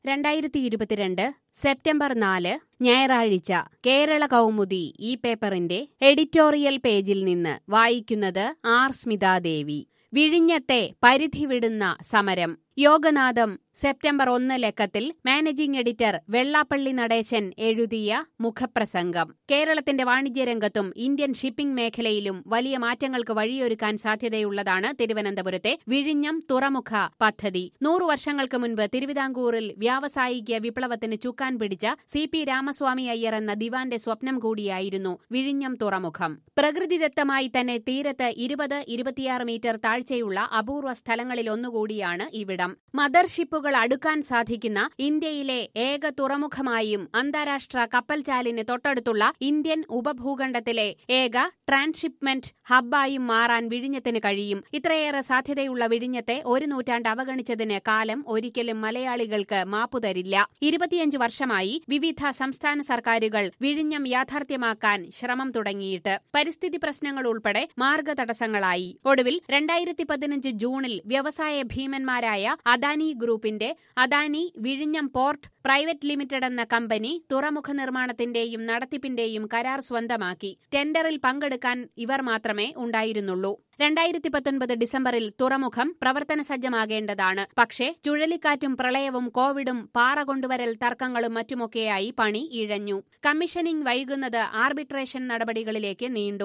2022 September 4 ഞായറാഴ്ച കേരള കൗമുദി ഈ പേപ്പറിന്റെ എഡിറ്റോറിയൽ പേജിൽ നിന്ന് വായിക്കുന്നത് ആർ സ്മിതാദേവി. വിഴിഞ്ഞത്തെ പരിധി വിടുന്ന സമരം. യോഗനാഥം സെപ്റ്റംബർ 1 ലക്കത്തിൽ മാനേജിംഗ് എഡിറ്റർ വെള്ളാപ്പള്ളി നടേശൻ എഴുതിയ മുഖപ്രസംഗം. കേരളത്തിന്റെ വാണിജ്യരംഗത്തും ഇന്ത്യൻ ഷിപ്പിംഗ് മേഖലയിലും വലിയ മാറ്റങ്ങൾക്ക് വഴിയൊരുക്കാൻ സാധ്യതയുള്ളതാണ് തിരുവനന്തപുരത്തെ വിഴിഞ്ഞം തുറമുഖ പദ്ധതി. 100 വർഷങ്ങൾക്ക് മുൻപ് തിരുവിതാംകൂറിൽ വ്യാവസായിക വിപ്ലവത്തിന് ചുക്കാൻ പിടിച്ച CP രാമസ്വാമി അയ്യർ എന്ന ദിവാന്റെ സ്വപ്നം കൂടിയായിരുന്നു വിഴിഞ്ഞം തുറമുഖം. പ്രകൃതിദത്തമായി തന്നെ തീരത്ത് 20-26 മീറ്റർ താഴ്ചയുള്ള അപൂർവ സ്ഥലങ്ങളിലൊന്നുകൂടിയാണ് ഇവിടം. മദർഷിപ്പുകൾ അടുക്കാൻ സാധിക്കുന്ന ഇന്ത്യയിലെ ഏക തുറമുഖമായും അന്താരാഷ്ട്ര കപ്പൽചാലിന് തൊട്ടടുത്തുള്ള ഇന്ത്യൻ ഉപഭൂഖണ്ഡത്തിലെ ഏക ട്രാൻസ്ഷിപ്മെന്റ് ഹബ്ബായും മാറാൻ വിഴിഞ്ഞത്തിന് കഴിയും. ഇത്രയേറെ സാധ്യതയുള്ള വിഴിഞ്ഞത്തെ ഒരു നൂറ്റാണ്ട് അവഗണിച്ചതിന് കാലം ഒരിക്കലും മലയാളികൾക്ക് മാപ്പുതരില്ല. 25 വർഷമായി വിവിധ സംസ്ഥാന സർക്കാരുകൾ വിഴിഞ്ഞം യാഥാർത്ഥ്യമാക്കാൻ ശ്രമം തുടങ്ങിയിട്ട് പരിസ്ഥിതി പ്രശ്നങ്ങൾ ഉൾപ്പെടെ മാർഗതടസ്സങ്ങളായി. ഒടുവിൽ 2015 ജൂണിൽ വ്യവസായ ഭീമന്മാരായ അദാനി ഗ്രൂപ്പിന്റെ അദാനി വിഴിഞ്ഞം പോർട്ട് പ്രൈവറ്റ് ലിമിറ്റഡ് എന്ന കമ്പനി തുറമുഖ നിർമ്മാണത്തിന്റെയും നടത്തിപ്പിന്റെയും കരാർ സ്വന്തമാക്കി. ടെൻഡറിൽ പങ്കെടുക്കാൻ ഇവർ മാത്രമേ ഉണ്ടായിരുന്നുള്ളൂ. 2019 ഡിസംബറിൽ തുറമുഖം പ്രവർത്തന സജ്ജമാകേണ്ടതാണ്. പക്ഷേ ചുഴലിക്കാറ്റും പ്രളയവും കോവിഡും പാറ കൊണ്ടുവരൽ തർക്കങ്ങളും മറ്റുമൊക്കെയായി പണി ഇഴഞ്ഞു. കമ്മീഷനിംഗ് വൈകുന്നത് ആർബിട്രേഷൻ നടപടികളിലേക്ക് നീണ്ടു.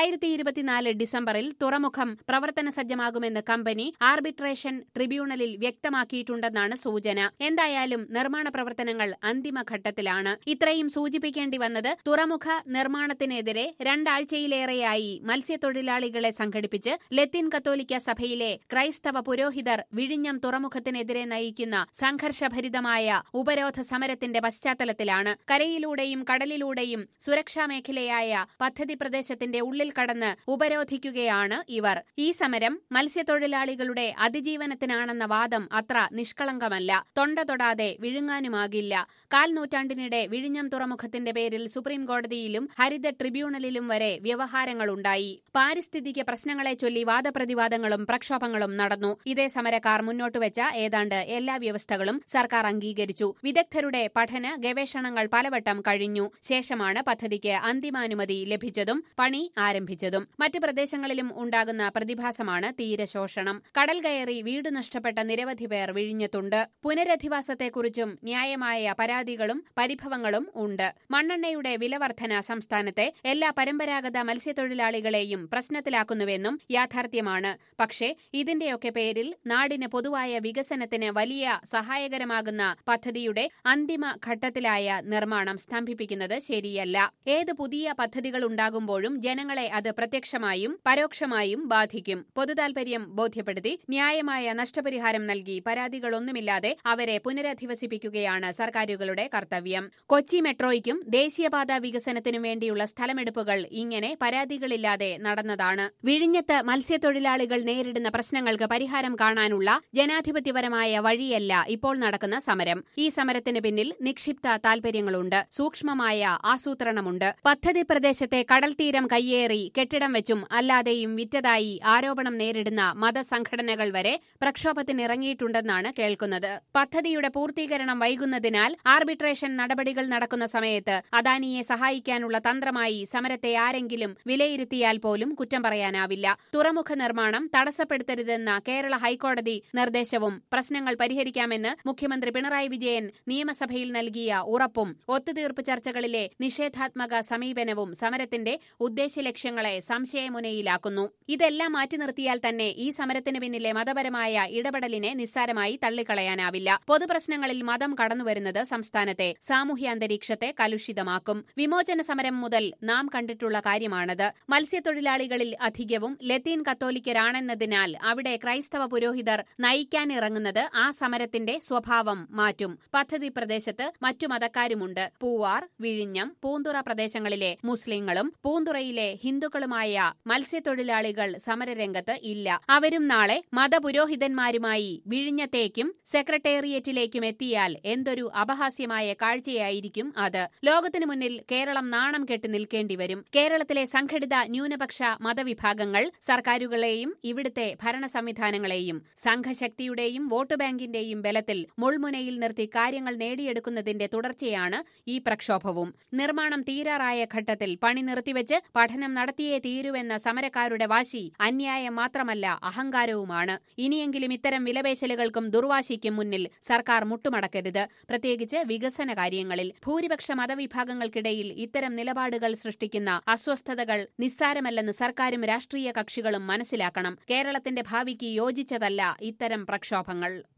2024 ഡിസംബറിൽ തുറമുഖം പ്രവർത്തന സജ്ജമാകുമെന്ന് കമ്പനി ആർബിട്രേഷൻ ട്രിബ്യൂണലിൽ വ്യക്തമാക്കിയിട്ടുണ്ടെന്നാണ് സൂചന. എന്തായാലും നിർമ്മാണ പ്രവർത്തനങ്ങൾ അന്തിമഘട്ടത്തിലാണ്. ഇത്രയും സൂചിപ്പിക്കേണ്ടി വന്നത് തുറമുഖ നിർമ്മാണത്തിനെതിരെ 2 ആഴ്ചയിലേറെയായി മത്സ്യത്തൊഴിലാളികളെ സംഘടിപ്പിച്ച് ലത്തീൻ കത്തോലിക്ക സഭയിലെ ക്രൈസ്തവ പുരോഹിതർ വിഴിഞ്ഞം തുറമുഖത്തിനെതിരെ നയിക്കുന്ന സംഘർഷഭരിതമായ ഉപരോധ സമരത്തിന്റെ പശ്ചാത്തലത്തിലാണ്. കരയിലൂടെയും കടലിലൂടെയും സുരക്ഷാ മേഖലയായ പദ്ധതി പ്രദേശത്തിന്റെ ഉള്ളിൽ കടന്ന് ഉപരോധിക്കുകയാണ് ഇവർ. ഈ സമരം മത്സ്യത്തൊഴിലാളികളുടെ അതിജീവനത്തിനാണെന്ന വാദം അത്ര നിഷ്കളങ്കമല്ല. തൊണ്ട തൊടാതെ വിഴുങ്ങാനുമാകില്ല. 1/4 നൂറ്റാണ്ടിനിടെ വിഴിഞ്ഞം തുറമുഖത്തിന്റെ പേരിൽ സുപ്രീം കോടതിയിലും ഹരിത ട്രിബ്യൂണലിലും വരെ വ്യവഹാരങ്ങളുണ്ടായി. പാരിസ്ഥിതിക പ്രശ്നങ്ങളെ ചൊല്ലി വാദപ്രതിവാദങ്ങളും പ്രക്ഷോഭങ്ങളും നടന്നു. ഇതേ സമരക്കാർ മുന്നോട്ടുവച്ച ഏതാണ്ട് എല്ലാ വ്യവസ്ഥകളും സർക്കാർ അംഗീകരിച്ചു. വിദഗ്ധരുടെ പഠന ഗവേഷണങ്ങൾ പലവട്ടം കഴിഞ്ഞു. ശേഷമാണ് പദ്ധതിക്ക് അന്തിമാനുമതി ലഭിച്ചതും പണി ആരംഭിച്ചതും. മറ്റ് പ്രദേശങ്ങളിലും ഉണ്ടാകുന്ന പ്രതിഭാസമാണ് തീരശോഷണം. കടൽ കയറി വീട് നഷ്ടപ്പെട്ട നിരവധി പേർ വിഴിഞ്ഞത്തുണ്ട്. പുനരധിവാസത്തെക്കുറിച്ചും ന്യായമായ പരാതികളും പരിഭവങ്ങളും ഉണ്ട്. മണ്ണെണ്ണയുടെ വിലവർധന സംസ്ഥാനത്തെ എല്ലാ പരമ്പരാഗത മത്സ്യത്തൊഴിലാളികളെയും പ്രശ്നത്തിലാക്കുന്നുവെന്നും യാഥാർത്ഥ്യമാണ്. പക്ഷേ ഇതിന്റെയൊക്കെ പേരിൽ നാടിന് പൊതുവായ വികസനത്തിന് വലിയ സഹായകരമാകുന്ന പദ്ധതിയുടെ അന്തിമ ഘട്ടത്തിലായ നിർമ്മാണം സ്തംഭിപ്പിക്കുന്നത് ശരിയല്ല. ഏത് പുതിയ പദ്ധതികൾ ഉണ്ടാകുമ്പോഴും ജനങ്ങളെ അത് പ്രത്യക്ഷമായും പരോക്ഷമായും ബാധിക്കും. പൊതുതാൽപര്യം ബോധ്യപ്പെടുത്തി ന്യായമായ നഷ്ടപരിഹാരം നൽകി പരാതികളൊന്നുമില്ലാതെ അവരെ പുനരധിവസിപ്പിക്കുകയാണ് സർക്കാരുകളുടെ കർത്തവ്യം. കൊച്ചി മെട്രോയ്ക്കും ദേശീയപാത വികസനത്തിനും വേണ്ടിയുള്ള സ്ഥലമെടുപ്പുകൾ ഇങ്ങനെ പരാതികളില്ലാതെ നടന്നതാണ്. വിഴിഞ്ഞത്ത് മത്സ്യത്തൊഴിലാളികൾ നേരിടുന്ന പ്രശ്നങ്ങൾക്ക് പരിഹാരം കാണാനുള്ള ജനാധിപത്യപരമായ വഴിയല്ല ഇപ്പോൾ നടക്കുന്ന സമരം. ഈ സമരത്തിന് പിന്നിൽ നിക്ഷിപ്ത താൽപര്യങ്ങളുണ്ട്. സൂക്ഷ്മമായ ആസൂത്രണമുണ്ട്. പദ്ധതി പ്രദേശത്തെ കടൽത്തീരം കയ്യേറി കെട്ടിടം വെച്ചും അല്ലാതെയും വിറ്റതായി ആരോപണം നേരിടുന്ന മതസംഘടനകൾ വരെ പ്രക്ഷോഭത്തിനിറങ്ങിയിട്ടുണ്ടെന്നാണ് കേൾക്കുന്നത്. പദ്ധതിയുടെ പൂർത്തീകരണം വൈകുന്നതിനാൽ ആർബിട്രേഷൻ നടപടികൾ നടക്കുന്ന സമയത്ത് അദാനിയെ സഹായിക്കാനുള്ള തന്ത്രമായി സമരത്തെ ആരെങ്കിലും വിലയിരുത്തിയാൽ പോലും കുറ്റം പറയാനാവില്ല. തുറമുഖ നിർമ്മാണം തടസ്സപ്പെടുത്തരുതെന്ന കേരള ഹൈക്കോടതി നിർദ്ദേശവും പ്രശ്നങ്ങൾ പരിഹരിക്കാമെന്ന് മുഖ്യമന്ത്രി പിണറായി വിജയൻ നിയമസഭയിൽ നൽകിയ ഉറപ്പും ഒത്തുതീർപ്പ് ചർച്ചകളിലെ നിഷേധാത്മക സമീപനവും സമരത്തിന്റെ ഉദ്ദേശ്യലക്ഷ്യങ്ങളെ സംശയമുനയിലാക്കുന്നു. ഇതെല്ലാം മാറ്റി നിർത്തിയാൽ തന്നെ ഈ സമരത്തിന് പിന്നിലെ മതപരമായ ഇടപെടലിനെ നിസ്സാരമായി തള്ളിക്കളയാനാവില്ല. പൊതുപ്രശ്നങ്ങളിൽ മതം കടന്നുവരുന്നത് സംസ്ഥാനത്തെ സാമൂഹ്യാന്തരീക്ഷത്തെ കലുഷിതമാക്കും. വിമോചന സമരം മുതൽ നാം കണ്ടിട്ടുള്ള കാര്യമാണത്. മത്സ്യത്തൊഴിലാളികളിൽ അധികവും ലത്തീൻ കത്തോലിക്കരാണെന്നതിനാൽ അവിടെ ക്രൈസ്തവ പുരോഹിതർ നയിക്കാനിറങ്ങുന്നത് ആ സമരത്തിന്റെ സ്വഭാവം മാറ്റും. പദ്ധതി പ്രദേശത്ത് മറ്റു മതക്കാരുമുണ്ട്. പൂവാർ, വിഴിഞ്ഞം, പൂന്തുറ പ്രദേശങ്ങളിലെ മുസ്ലിങ്ങളും പൂന്തുറയിലെ ഹിന്ദുക്കളുമായ മത്സ്യത്തൊഴിലാളികൾ സമരരംഗത്ത് ഇല്ല. അവരും നാളെ മതപുരോഹിതന്മാരുമായി വിഴിഞ്ഞത്തേക്കും സെക്രട്ടേറിയറ്റിലേക്കും എത്തിയാൽ എന്തൊരു അപഹാസ്യമായ കാഴ്ചയായിരിക്കും അത്. ലോകത്തിനു മുന്നിൽ കേരളം നാണം കെട്ട് നിൽക്കേണ്ടിവരും. കേരളത്തിലെ സംഘടിത ന്യൂനപക്ഷ മതവിഭാഗങ്ങൾ സർക്കാരുകളെയും ഇവിടുത്തെ ഭരണ സംവിധാനങ്ങളെയും സംഘശക്തിയുടെയും വോട്ട് ബാങ്കിന്റെയും ബലത്തിൽ മുൾമുനയിൽ നിർത്തി കാര്യങ്ങൾ നേടിയെടുക്കുന്നതിന്റെ തുടർച്ചയാണ് ഈ പ്രക്ഷോഭവും. നിർമ്മാണം തീരാറായ ഘട്ടത്തിൽ പണി നിർത്തിവെച്ച് പഠനം നടത്തിയേ തീരുവെന്ന സമരക്കാരുടെ വാശി അന്യായം മാത്രമല്ല, അഹങ്കാരവുമാണ്. ഇനിയെങ്കിലും ഇത്തരം വിലപേശലുകൾക്കും ദുർവാശിക്കും മുന്നിൽ സർക്കാർ മുട്ടുമടക്കരുത്. പ്രത്യേകിച്ച് വികസന കാര്യങ്ങളിൽ. ഭൂരിപക്ഷ മതവിഭാഗങ്ങൾക്കിടയിൽ ഇത്തരം നിലപാടുകൾ സൃഷ്ടിക്കുന്ന അസ്വസ്ഥതകൾ നിസ്സാരമല്ലെന്ന് സർക്കാരും രാഷ്ട്രീയ കക്ഷികളും മനസ്സിലാക്കണം. കേരളത്തിന്റെ ഭാവിക്ക് യോജിച്ചതല്ല ഇത്തരം പ്രക്ഷോഭങ്ങൾ.